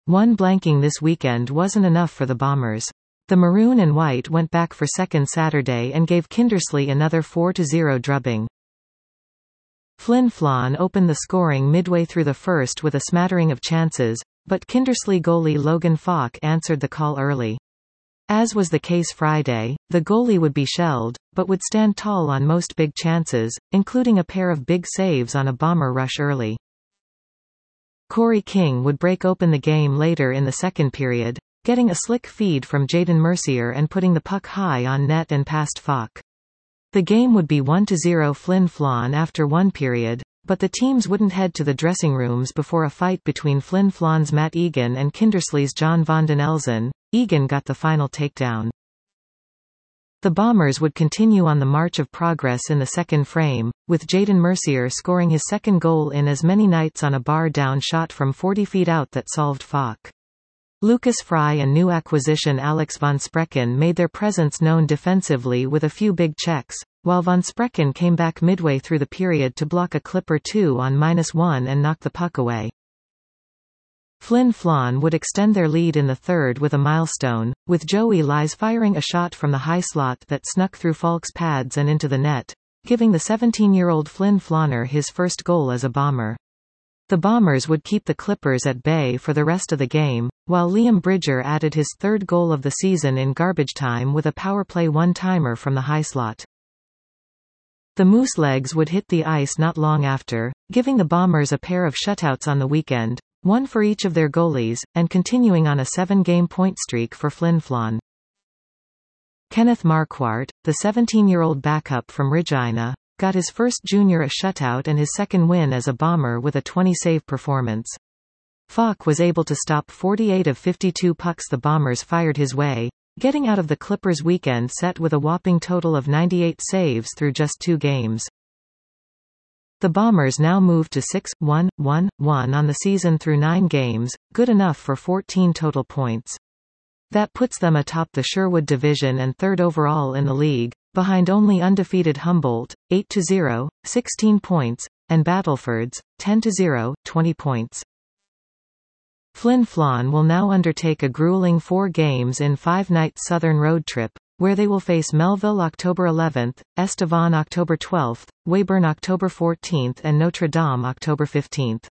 One blanking this weekend wasn't enough for the Bombers. The Maroon and White went back for second Saturday and gave Kindersley another 4-0 drubbing. Flin Flon opened the scoring midway through the first with a smattering of chances, but Kindersley goalie Logan Falk answered the call early. As was the case Friday, the goalie would be shelled, but would stand tall on most big chances, including a pair of big saves on a Bomber rush early. Corey King would break open the game later in the second period, getting a slick feed from Jayden Mercier and putting the puck high on net and past Falk. The game would be 1-0 Flin Flon after one period, but the teams wouldn't head to the dressing rooms before a fight between Flin Flon's Matt Egan and Kindersley's John Van den Elzen. Egan got the final takedown. The Bombers would continue on the march of progress in the second frame, with Jayden Mercier scoring his second goal in as many nights on a bar-down shot from 40 feet out that solved Falk. Lucas Fry and new acquisition Alex Van Sprecken made their presence known defensively with a few big checks, while Van Sprecken came back midway through the period to block a Clipper 2 on -1 and knock the puck away. Flin Flon would extend their lead in the third with a milestone, with Joey Lies firing a shot from the high slot that snuck through Falk's pads and into the net, giving the 17-year-old Flin Floner his first goal as a Bomber. The Bombers would keep the Clippers at bay for the rest of the game, while Liam Bridger added his third goal of the season in garbage time with a power play one-timer from the high slot. The Moose Legs would hit the ice not long after, giving the Bombers a pair of shutouts on the weekend, one for each of their goalies, and continuing on a 7-game point streak for Flin Flon. Kenneth Marquardt, the 17-year-old backup from Regina, got his first junior shutout and his second win as a Bomber with a 20-save performance. Falk was able to stop 48 of 52 pucks the Bombers fired his way, getting out of the Clippers' weekend set with a whopping total of 98 saves through just 2 games. The Bombers now move to 6-1-1-1 on the season through 9 games, good enough for 14 total points. That puts them atop the Sherwood Division and third overall in the league, behind only undefeated Humboldt, 8-0, 16 points, and Battleford's, 10-0, 20 points. Flin Flon will now undertake a grueling 4 games in 5-night southern road trip, where they will face Melville October 11th, Estevan October 12th, Weyburn October 14th and Notre Dame October 15th.